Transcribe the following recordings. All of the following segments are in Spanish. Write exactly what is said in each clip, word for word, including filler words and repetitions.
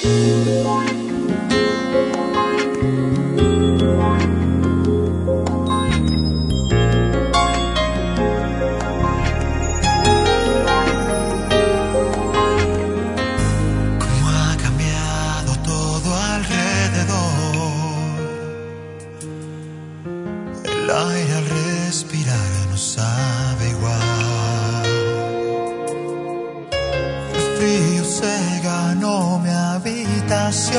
El aire al respirar no sabe igual. El frío se ganó mi habitación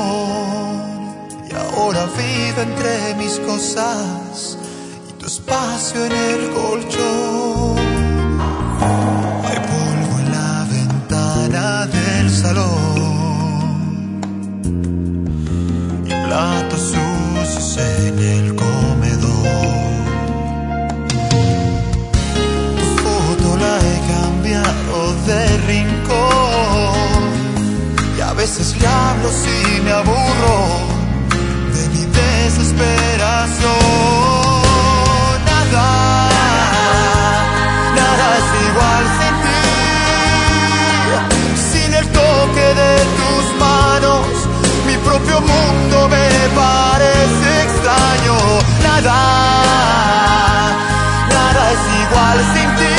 y ahora vivo entre mis cosas y tu espacio en el colchón. Hay polvo en la ventana del salón y platos sucios en el comedor. Tu foto la he cambiado de rincón y a veces le hablo si me aburro de mi desesperación. Nada, nada es igual sin ti, sin el toque de tus manos. Mi propio mundo me parece extraño. Nada, nada es igual sin ti.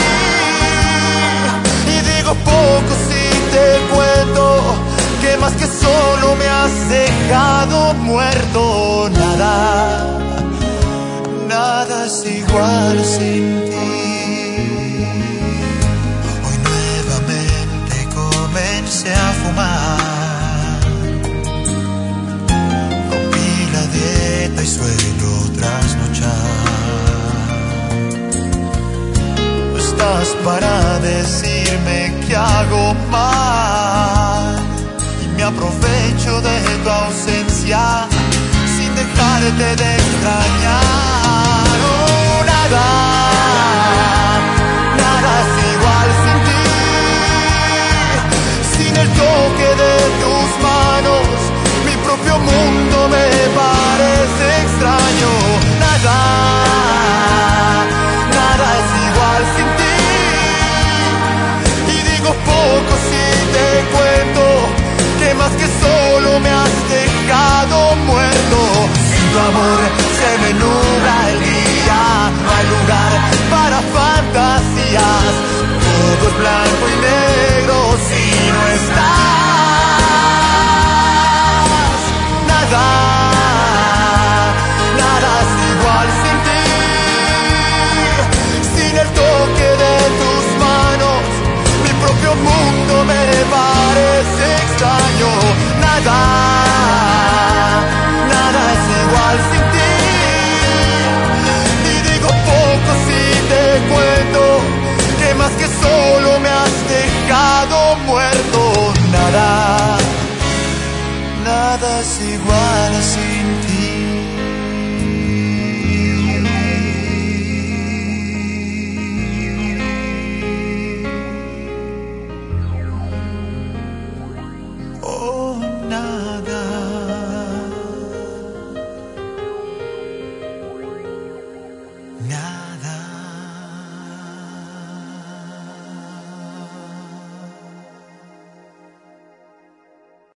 Y digo poco si te cuento que más que solo me has dejado muerto. Nada, nada es igual sin ti. Hoy nuevamente comencé a fumar, rompí la dieta y suelo trasnochar. No estás para decirme que hago mal y me aprovecho de tu ausencia sin dejarte de extrañar. Oh, nada, nada es igual sin ti, sin el toque de tus manos. Mi propio mundo me parece extraño. Nada, nada es igual sin ti. Y digo poco si te cuento que más que solo me has dejado muerto. Sin tu amor se me nubla el día, no hay lugar para fantasías. Todo es blanco y negro si no estás. Nada, nada es igual sin ti, sin el toque de tus manos. Mi propio mundo me parece extraño. Nada, nada es igual sin ti. Y digo poco si te cuento que más que solo me has dejado muerto. Nada, nada es igual.